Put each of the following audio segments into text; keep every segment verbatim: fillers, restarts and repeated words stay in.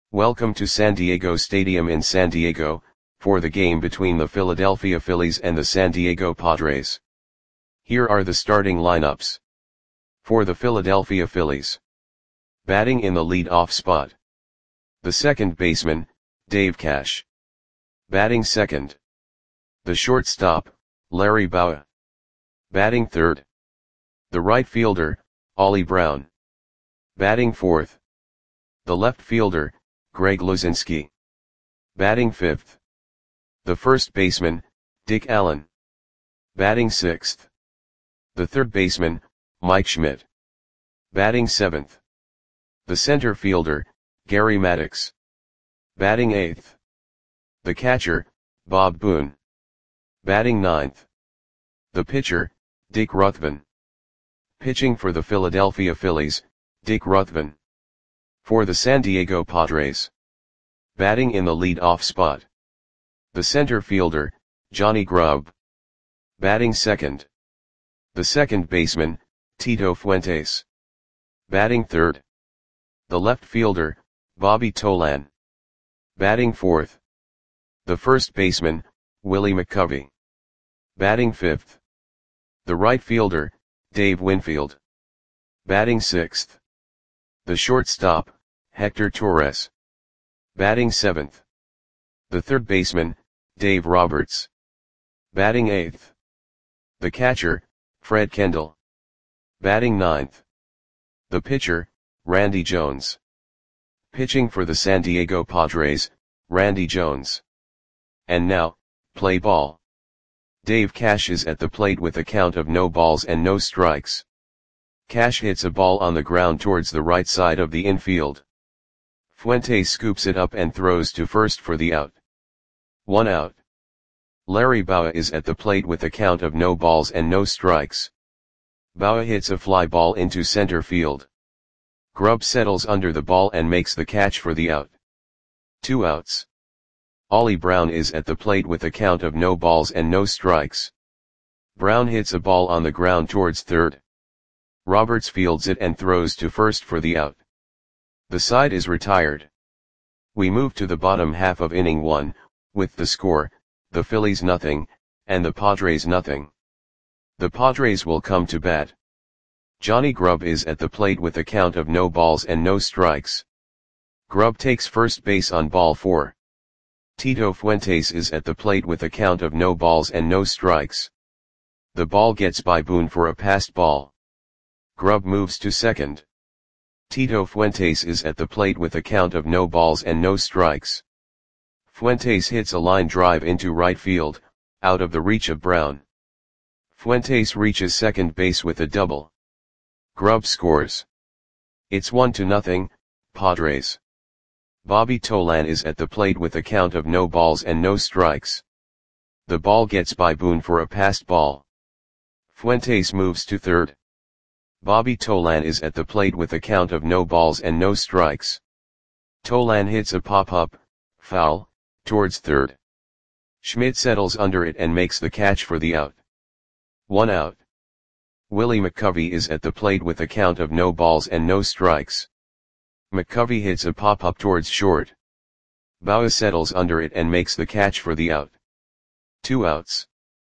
Welcome to San Diego Stadium in San Diego, for the game between the Philadelphia Phillies and the San Diego Padres. Here are the starting lineups. For the Philadelphia Phillies. Batting in the lead-off spot. The second baseman, Dave Cash. Batting second. The shortstop, Larry Bowa. Batting third. The right fielder, Ollie Brown. Batting fourth. The left fielder, Greg Luzinski. Batting fifth. The first baseman, Dick Allen. Batting sixth. The third baseman, Mike Schmidt. Batting seventh. The center fielder, Gary Maddox. Batting eighth. The catcher, Bob Boone. Batting ninth. The pitcher, Dick Ruthven. Pitching for the Philadelphia Phillies, Dick Ruthven. For the San Diego Padres. Batting in the lead-off spot. The center fielder, Johnny Grubb. Batting second. The second baseman, Tito Fuentes. Batting third. The left fielder, Bobby Tolan. Batting fourth. The first baseman, Willie McCovey. Batting fifth. The right fielder, Dave Winfield. Batting sixth. The shortstop, Hector Torres. Batting seventh. The third baseman, Dave Roberts. Batting eighth. The catcher, Fred Kendall. Batting ninth. The pitcher, Randy Jones. Pitching for the San Diego Padres, Randy Jones. And now, play ball. Dave Cash is at the plate with a count of no balls and no strikes. Cash hits a ball on the ground towards the right side of the infield. Fuentes scoops it up and throws to first for the out. One out. Larry Bowa is at the plate with a count of no balls and no strikes. Bowa hits a fly ball into center field. Grubb settles under the ball and makes the catch for the out. Two outs. Ollie Brown is at the plate with a count of no balls and no strikes. Brown hits a ball on the ground towards third. Roberts fields it and throws to first for the out. The side is retired. We move to the bottom half of inning one, with the score, the Phillies nothing, and the Padres nothing. The Padres will come to bat. Johnny Grubb is at the plate with a count of no balls and no strikes. Grubb takes first base on ball four. Tito Fuentes is at the plate with a count of no balls and no strikes. The ball gets by Boone for a passed ball. Grubb moves to second. Tito Fuentes is at the plate with a count of no balls and no strikes. Fuentes hits a line drive into right field, out of the reach of Brown. Fuentes reaches second base with a double. Grubb scores. It's one to nothing, Padres. Bobby Tolan is at the plate with a count of no balls and no strikes. The ball gets by Boone for a passed ball. Fuentes moves to third. Bobby Tolan is at the plate with a count of no balls and no strikes. Tolan hits a pop-up, foul, towards third. Schmidt settles under it and makes the catch for the out. One out. Willie McCovey is at the plate with a count of no balls and no strikes. McCovey hits a pop-up towards short. Bowa settles under it and makes the catch for the out. Two outs.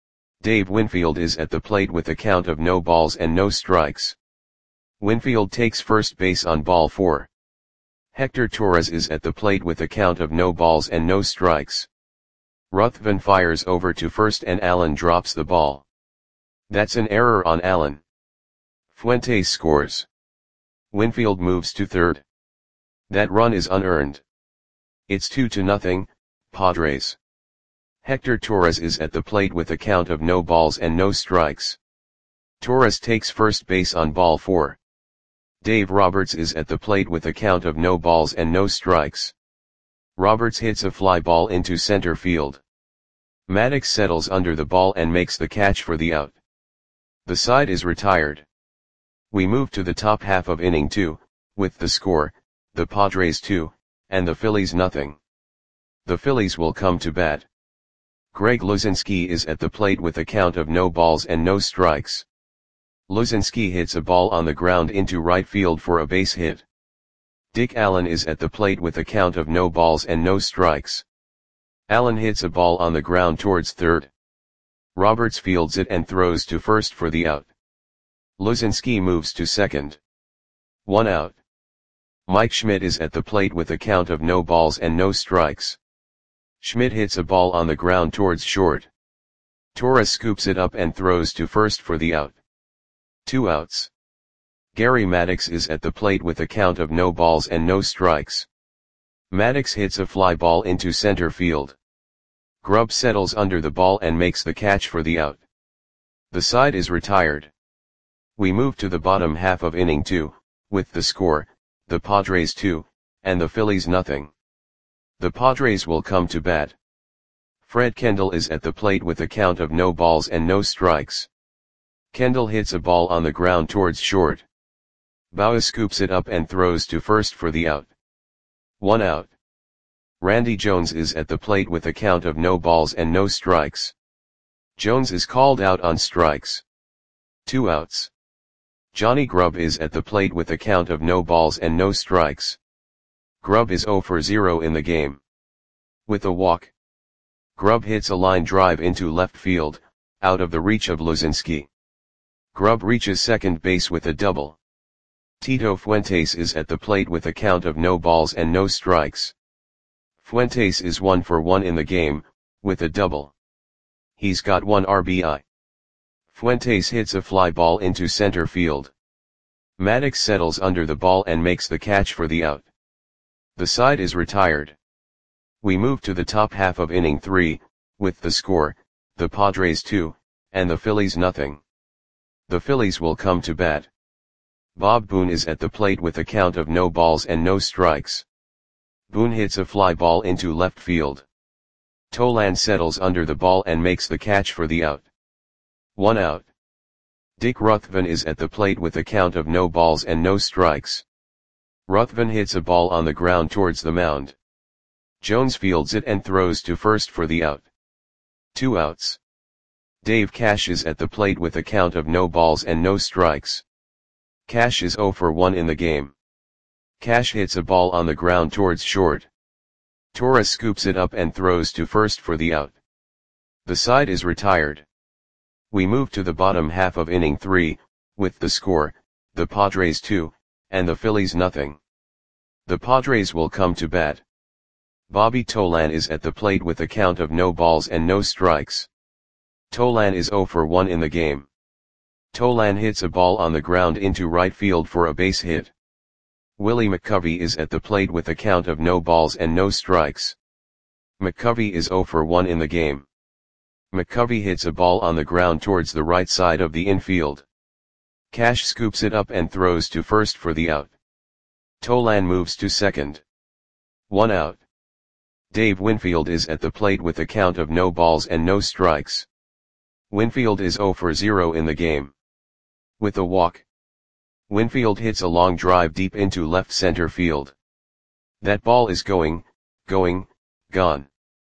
Dave Winfield is at the plate with a count of no balls and no strikes. Winfield takes first base on ball four. Hector Torres is at the plate with a count of no balls and no strikes. Ruthven fires over to first and Allen drops the ball. That's an error on Allen. Fuentes scores. Winfield moves to third. That run is unearned. It's two to nothing, Padres. Hector Torres is at the plate with a count of no balls and no strikes. Torres takes first base on ball four. Dave Roberts is at the plate with a count of no balls and no strikes. Roberts hits a fly ball into center field. Maddox settles under the ball and makes the catch for the out. The side is retired. We move to the top half of inning two, with the score, the Padres two, and the Phillies nothing. The Phillies will come to bat. Greg Luzinski is at the plate with a count of no balls and no strikes. Luzinski hits a ball on the ground into right field for a base hit. Dick Allen is at the plate with a count of no balls and no strikes. Allen hits a ball on the ground towards third. Roberts fields it and throws to first for the out. Luzinski moves to second. One out. Mike Schmidt is at the plate with a count of no balls and no strikes. Schmidt hits a ball on the ground towards short. Torres scoops it up and throws to first for the out. Two outs. Gary Maddox is at the plate with a count of no balls and no strikes. Maddox hits a fly ball into center field. Grubb settles under the ball and makes the catch for the out. The side is retired. We move to the bottom half of inning two, with the score, the Padres two, and the Phillies nothing. The Padres will come to bat. Fred Kendall is at the plate with a count of no balls and no strikes. Kendall hits a ball on the ground towards short. Bauer scoops it up and throws to first for the out. One out. Randy Jones is at the plate with a count of no balls and no strikes. Jones is called out on strikes. Two outs. Johnny Grubb is at the plate with a count of no balls and no strikes. Grubb is zero for zero in the game. With a walk. Grubb hits a line drive into left field, out of the reach of Luzinski. Grubb reaches second base with a double. Tito Fuentes is at the plate with a count of no balls and no strikes. Fuentes is one for one in the game, with a double. He's got one R B I. Fuentes hits a fly ball into center field. Maddox settles under the ball and makes the catch for the out. The side is retired. We move to the top half of inning three, with the score, the Padres two, and the Phillies nothing. The Phillies will come to bat. Bob Boone is at the plate with a count of no balls and no strikes. Boone hits a fly ball into left field. Tolan settles under the ball and makes the catch for the out. One out. Dick Ruthven is at the plate with a count of no balls and no strikes. Ruthven hits a ball on the ground towards the mound. Jones fields it and throws to first for the out. Two outs. Dave Cash is at the plate with a count of no balls and no strikes. Cash is zero for one in the game. Cash hits a ball on the ground towards short. Torres scoops it up and throws to first for the out. The side is retired. We move to the bottom half of inning three, with the score, the Padres two, and the Phillies nothing. The Padres will come to bat. Bobby Tolan is at the plate with a count of no balls and no strikes. Tolan is zero for one in the game. Tolan hits a ball on the ground into right field for a base hit. Willie McCovey is at the plate with a count of no balls and no strikes. McCovey is zero for one in the game. McCovey hits a ball on the ground towards the right side of the infield. Cash scoops it up and throws to first for the out. Tolan moves to second. One out. Dave Winfield is at the plate with a count of no balls and no strikes. Winfield is zero for zero in the game. With a walk. Winfield hits a long drive deep into left center field. That ball is going, going, gone.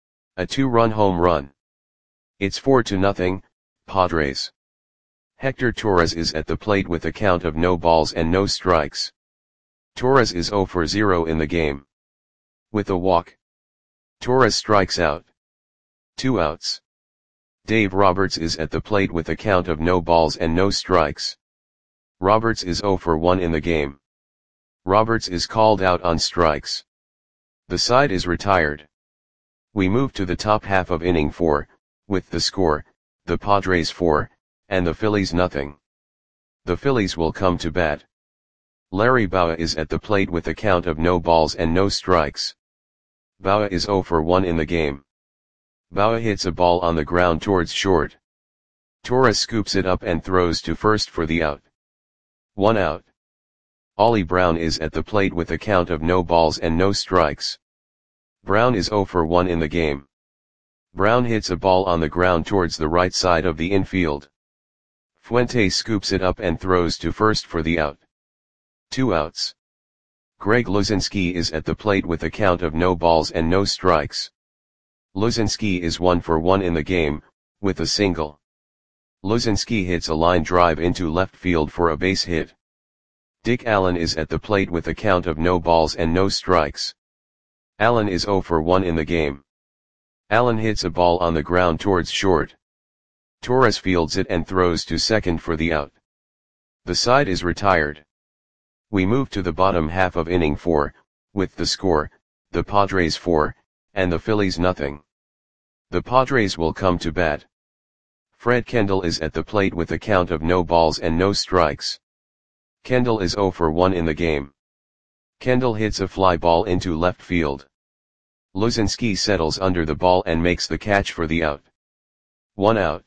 A two-run home run. It's four to nothing, Padres. Hector Torres is at the plate with a count of no balls and no strikes. Torres is zero for zero in the game. With a walk. Torres strikes out. Two outs. Dave Roberts is at the plate with a count of no balls and no strikes. Roberts is zero for one in the game. Roberts is called out on strikes. The side is retired. We move to the top half of inning four, with the score, the Padres four, and the Phillies nothing. The Phillies will come to bat. Larry Bowa is at the plate with a count of no balls and no strikes. Bowa is zero for one in the game. Bowa hits a ball on the ground towards short. Torres scoops it up and throws to first for the out. One out. Ollie Brown is at the plate with a count of no balls and no strikes. Brown is zero for one in the game. Brown hits a ball on the ground towards the right side of the infield. Fuentes scoops it up and throws to first for the out. Two outs. Greg Luzinski is at the plate with a count of no balls and no strikes. Luzinski is one for one in the game, with a single. Luzinski hits a line drive into left field for a base hit. Dick Allen is at the plate with a count of no balls and no strikes. Allen is zero for one in the game. Allen hits a ball on the ground towards short. Torres fields it and throws to second for the out. The side is retired. We move to the bottom half of inning four, with the score, the Padres four, and the Phillies nothing. The Padres will come to bat. Fred Kendall is at the plate with a count of no balls and no strikes. Kendall is zero for one in the game. Kendall hits a fly ball into left field. Luzinski settles under the ball and makes the catch for the out. One out.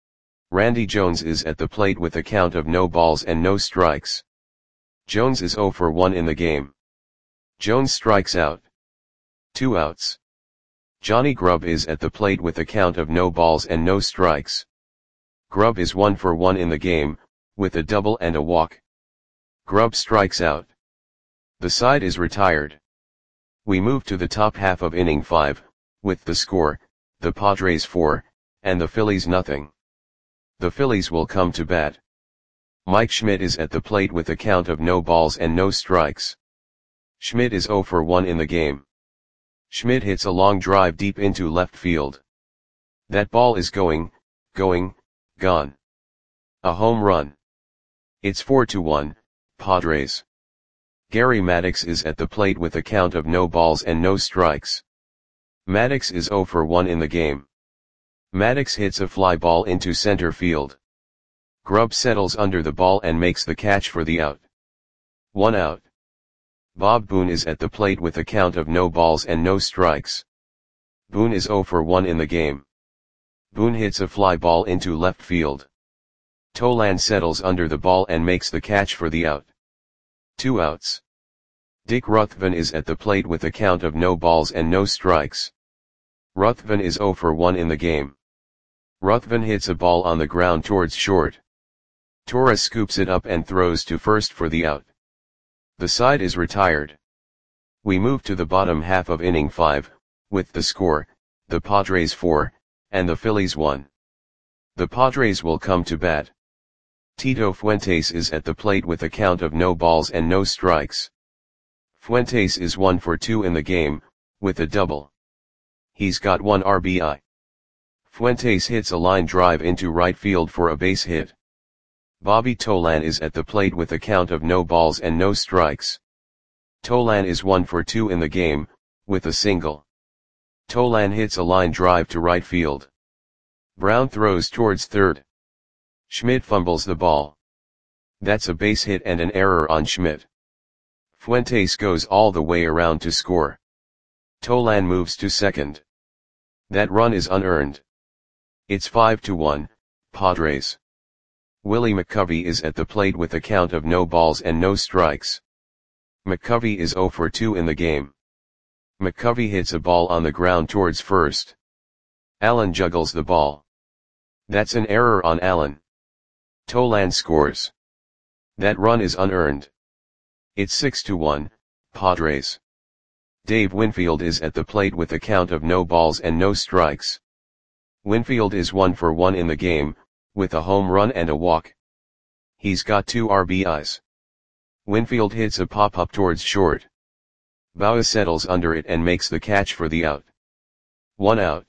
Randy Jones is at the plate with a count of no balls and no strikes. Jones is zero for one in the game. Jones strikes out. Two outs. Johnny Grubb is at the plate with a count of no balls and no strikes. Grubb is one for one in the game, with a double and a walk. Grubb strikes out. The side is retired. We move to the top half of inning five, with the score, the Padres four, and the Phillies nothing. The Phillies will come to bat. Mike Schmidt is at the plate with a count of no balls and no strikes. Schmidt is zero for one in the game. Schmidt hits a long drive deep into left field. That ball is going, going, gone. A home run. It's four to one, Padres. Gary Maddox is at the plate with a count of no balls and no strikes. Maddox is zero for one in the game. Maddox hits a fly ball into center field. Grubb settles under the ball and makes the catch for the out. One out. Bob Boone is at the plate with a count of no balls and no strikes. Boone is zero for one in the game. Boone hits a fly ball into left field. Tolan settles under the ball and makes the catch for the out. Two outs. Dick Ruthven is at the plate with a count of no balls and no strikes. Ruthven is zero for one in the game. Ruthven hits a ball on the ground towards short. Torres scoops it up and throws to first for the out. The side is retired. We move to the bottom half of inning five, with the score, the Padres four, and the Phillies one. The Padres will come to bat. Tito Fuentes is at the plate with a count of no balls and no strikes. Fuentes is one for two in the game, with a double. He's got one R B I. Fuentes hits a line drive into right field for a base hit. Bobby Tolan is at the plate with a count of no balls and no strikes. Tolan is one for two in the game, with a single. Tolan hits a line drive to right field. Brown throws towards third. Schmidt fumbles the ball. That's a base hit and an error on Schmidt. Fuentes goes all the way around to score. Tolan moves to second. That run is unearned. It's five to one, Padres. Willie McCovey is at the plate with a count of no balls and no strikes. McCovey is zero for two in the game. McCovey hits a ball on the ground towards first. Allen juggles the ball. That's an error on Allen. Tolan scores. That run is unearned. It's six to one, Padres. Dave Winfield is at the plate with a count of no balls and no strikes. Winfield is one for one in the game, with a home run and a walk. He's got two R B Is. Winfield hits a pop-up towards short. Baua settles under it and makes the catch for the out. One out.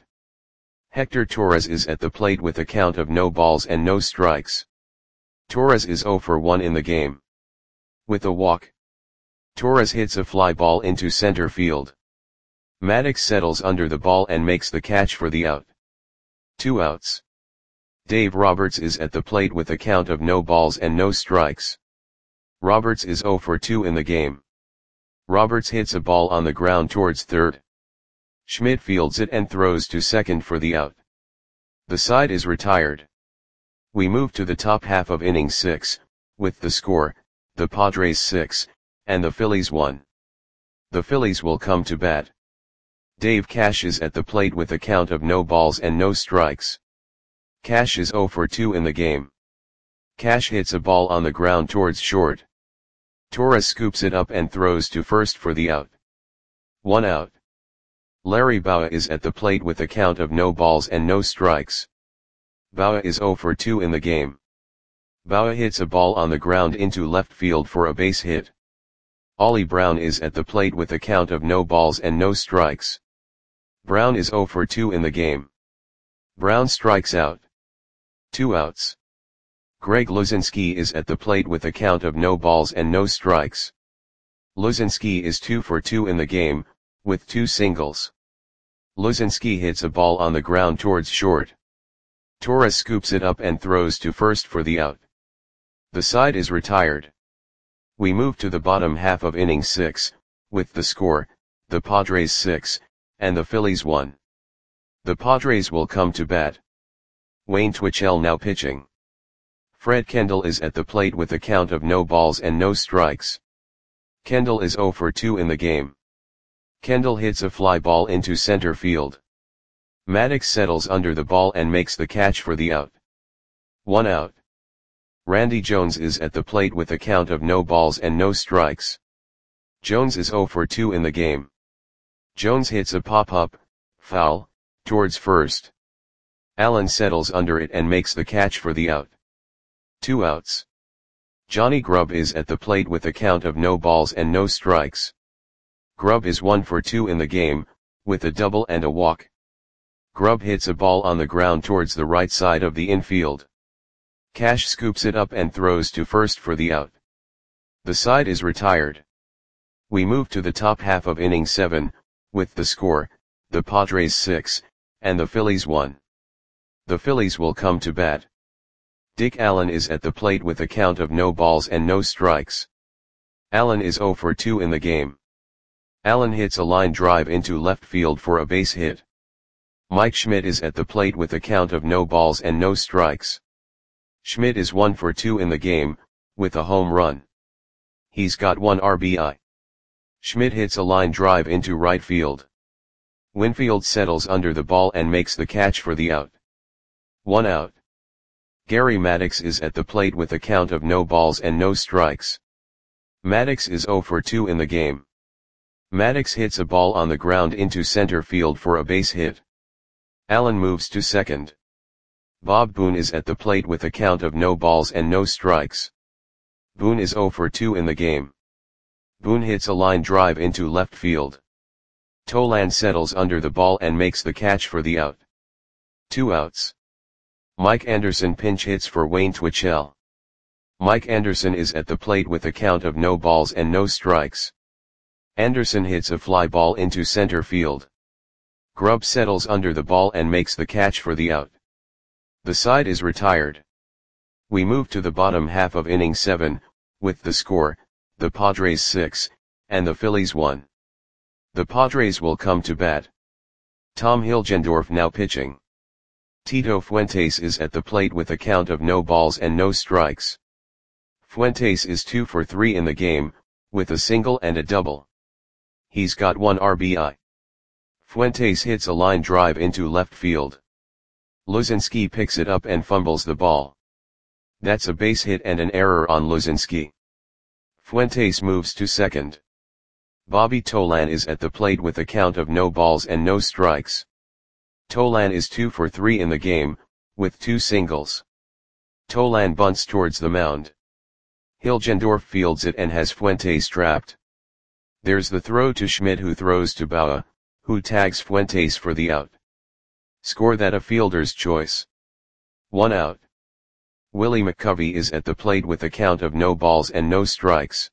Hector Torres is at the plate with a count of no balls and no strikes. Torres is zero for one in the game. With a walk. Torres hits a fly ball into center field. Maddox settles under the ball and makes the catch for the out. Two outs. Dave Roberts is at the plate with a count of no balls and no strikes. Roberts is zero for two in the game. Roberts hits a ball on the ground towards third. Schmidt fields it and throws to second for the out. The side is retired. We move to the top half of inning six, with the score, the Padres six, and the Phillies one. The Phillies will come to bat. Dave Cash is at the plate with a count of no balls and no strikes. Cash is zero for two in the game. Cash hits a ball on the ground towards short. Torres scoops it up and throws to first for the out. One out. Larry Baua is at the plate with a count of no balls and no strikes. Baua is zero for two in the game. Bauer hits a ball on the ground into left field for a base hit. Ollie Brown is at the plate with a count of no balls and no strikes. Brown is zero for two in the game. Brown strikes out. Two outs. Greg Luzinski is at the plate with a count of no balls and no strikes. Luzinski is two for two in the game, with two singles. Luzinski hits a ball on the ground towards short. Torres scoops it up and throws to first for the out. The side is retired. We move to the bottom half of inning six, with the score, the Padres six, and the Phillies one. The Padres will come to bat. Wayne Twitchell now pitching. Fred Kendall is at the plate with a count of no balls and no strikes. Kendall is zero for two in the game. Kendall hits a fly ball into center field. Maddox settles under the ball and makes the catch for the out. One out. Randy Jones is at the plate with a count of no balls and no strikes. Jones is zero for two in the game. Jones hits a pop-up, foul, towards first. Allen settles under it and makes the catch for the out. Two outs. Johnny Grubb is at the plate with a count of no balls and no strikes. Grubb is one for two in the game, with a double and a walk. Grubb hits a ball on the ground towards the right side of the infield. Cash scoops it up and throws to first for the out. The side is retired. We move to the top half of inning seven, with the score, the Padres six, and the Phillies one. The Phillies will come to bat. Dick Allen is at the plate with a count of no balls and no strikes. Allen is zero for two in the game. Allen hits a line drive into left field for a base hit. Mike Schmidt is at the plate with a count of no balls and no strikes. Schmidt is one for two in the game, with a home run. He's got one R B I. Schmidt hits a line drive into right field. Winfield settles under the ball and makes the catch for the out. One out. Gary Maddox is at the plate with a count of no balls and no strikes. Maddox is zero for two in the game. Maddox hits a ball on the ground into center field for a base hit. Allen moves to second. Bob Boone is at the plate with a count of no balls and no strikes. Boone is zero for two in the game. Boone hits a line drive into left field. Tolan settles under the ball and makes the catch for the out. Two outs. Mike Anderson pinch hits for Wayne Twitchell. Mike Anderson is at the plate with a count of no balls and no strikes. Anderson hits a fly ball into center field. Grubb settles under the ball and makes the catch for the out. The side is retired. We move to the bottom half of inning seven, with the score, the Padres six, and the Phillies one. The Padres will come to bat. Tom Hilgendorf now pitching. Tito Fuentes is at the plate with a count of no balls and no strikes. Fuentes is two for three in the game, with a single and a double. He's got one R B I. Fuentes hits a line drive into left field. Luzinski picks it up and fumbles the ball. That's a base hit and an error on Luzinski. Fuentes moves to second. Bobby Tolan is at the plate with a count of no balls and no strikes. Tolan is two for three in the game, with two singles. Tolan bunts towards the mound. Hilgendorf fields it and has Fuentes trapped. There's the throw to Schmidt, who throws to Bauer, who tags Fuentes for the out. Score that a fielder's choice. One out. Willie McCovey is at the plate with a count of no balls and no strikes.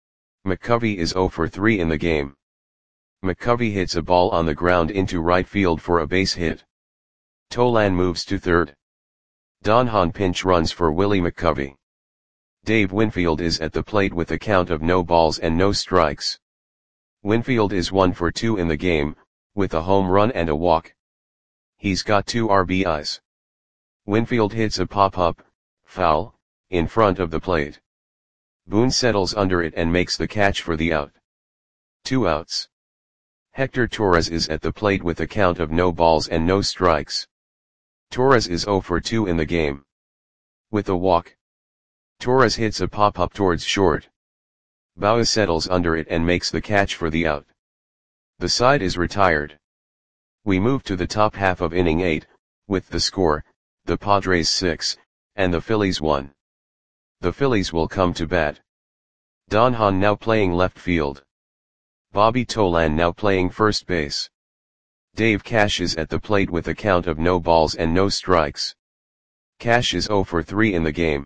McCovey is zero for three in the game. McCovey hits a ball on the ground into right field for a base hit. Tolan moves to third. Don Hahn pinch runs for Willie McCovey. Dave Winfield is at the plate with a count of no balls and no strikes. Winfield is one for two in the game, with a home run and a walk. He's got two R B Is. Winfield hits a pop-up, foul, in front of the plate. Boone settles under it and makes the catch for the out. Two outs. Hector Torres is at the plate with a count of no balls and no strikes. Torres is zero for two in the game. With a walk. Torres hits a pop-up towards short. Bauer settles under it and makes the catch for the out. The side is retired. We move to the top half of inning eight, with the score, the Padres six, and the Phillies one. The Phillies will come to bat. Don Hahn now playing left field. Bobby Tolan now playing first base. Dave Cash is at the plate with a count of no balls and no strikes. Cash is oh for three in the game.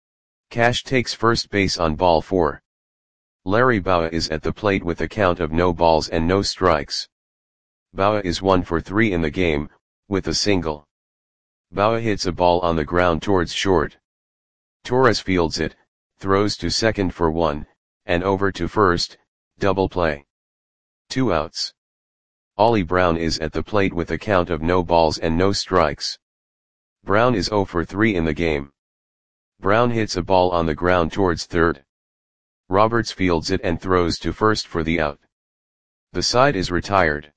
Cash takes first base on ball four. Larry Bowa is at the plate with a count of no balls and no strikes. Bowa is one for three in the game, with a single. Bowa hits a ball on the ground towards short. Torres fields it, throws to second for one, and over to first, double play. Two outs. Ollie Brown is at the plate with a count of no balls and no strikes. Brown is oh for three in the game. Brown hits a ball on the ground towards third. Roberts fields it and throws to first for the out. The side is retired.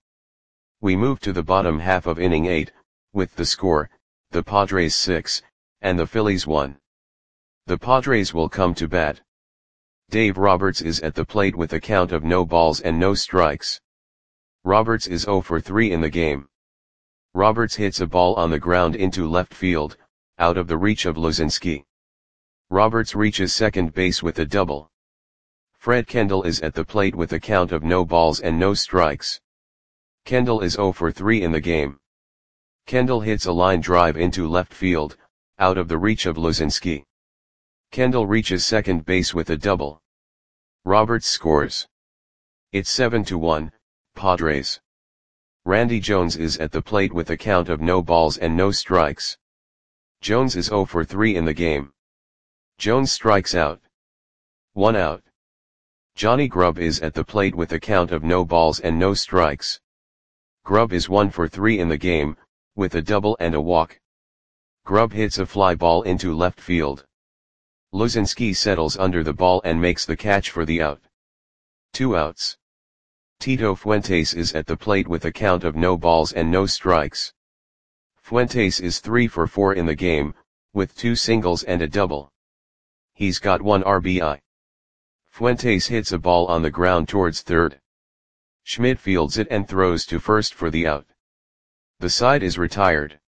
We move to the bottom half of inning eight, with the score, the Padres six, and the Phillies one. The Padres will come to bat. Dave Roberts is at the plate with a count of no balls and no strikes. Roberts is oh for three in the game. Roberts hits a ball on the ground into left field, out of the reach of Luzinski. Roberts reaches second base with a double. Fred Kendall is at the plate with a count of no balls and no strikes. Kendall is oh for three in the game. Kendall hits a line drive into left field, out of the reach of Luzinski. Kendall reaches second base with a double. Roberts scores. It's seven to one, Padres. Randy Jones is at the plate with a count of no balls and no strikes. Jones is oh for three in the game. Jones strikes out. One out. Johnny Grubb is at the plate with a count of no balls and no strikes. Grubb is one for three in the game, with a double and a walk. Grubb hits a fly ball into left field. Luzinski settles under the ball and makes the catch for the out. Two outs. Tito Fuentes is at the plate with a count of no balls and no strikes. Fuentes is three for four in the game, with two singles and a double. He's got one R B I. Fuentes hits a ball on the ground towards third. Schmidt fields it and throws to first for the out. The side is retired.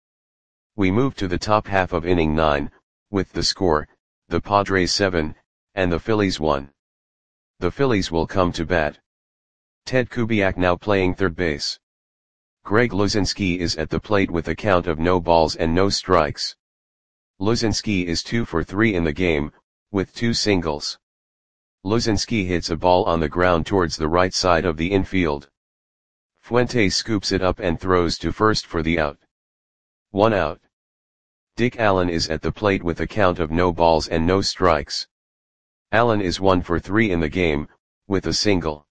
We move to the top half of inning nine, with the score, the Padres seven, and the Phillies one. The Phillies will come to bat. Ted Kubiak now playing third base. Greg Luzinski is at the plate with a count of no balls and no strikes. Luzinski is two for three in the game, with two singles. Luzinski hits a ball on the ground towards the right side of the infield. Fuentes scoops it up and throws to first for the out. One out. Dick Allen is at the plate with a count of no balls and no strikes. Allen is one for three in the game, with a single.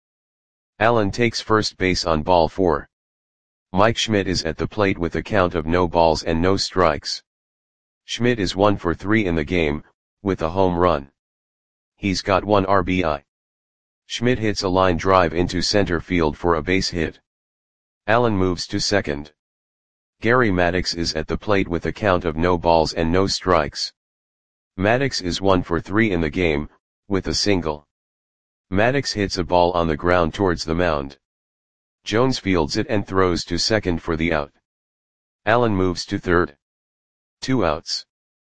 Allen takes first base on ball four. Mike Schmidt is at the plate with a count of no balls and no strikes. Schmidt is one for three in the game, with a home run. He's got one R B I. Schmidt hits a line drive into center field for a base hit. Allen moves to second. Gary Maddox is at the plate with a count of no balls and no strikes. Maddox is one for three in the game, with a single. Maddox hits a ball on the ground towards the mound. Jones fields it and throws to second for the out. Allen moves to third. Two outs.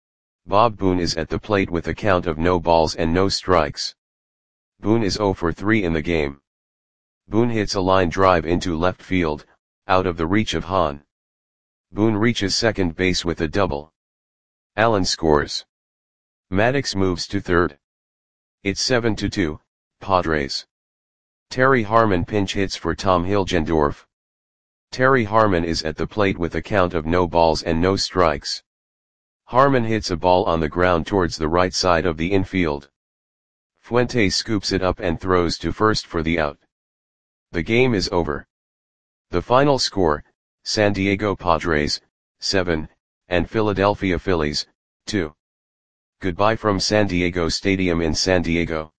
Bob Boone is at the plate with a count of no balls and no strikes. Boone is oh for three in the game. Boone hits a line drive into left field, out of the reach of Hahn. Boone reaches second base with a double. Allen scores. Maddox moves to third. It's seven to two, Padres. Terry Harmon pinch hits for Tom Hilgendorf. Terry Harmon is at the plate with a count of no balls and no strikes. Harmon hits a ball on the ground towards the right side of the infield. Fuentes scoops it up and throws to first for the out. The game is over. The final score, San Diego Padres, seven, and Philadelphia Phillies, two. Goodbye from San Diego Stadium in San Diego.